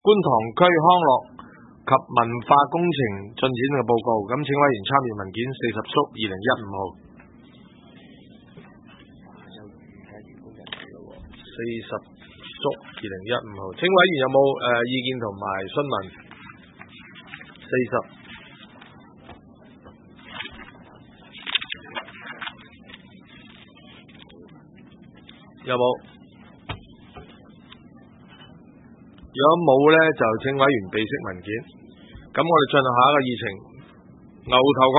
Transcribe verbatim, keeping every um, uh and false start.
觀塘區康樂及文化工程進展嘅報告。咁請委員參閱文件四十叔二零一五號。四十叔二零一五號，請委員有冇誒、呃、意見同埋詢問？四十有冇？如果冇咧，就請委員備悉文件。咁我哋進行下一個議程。牛頭角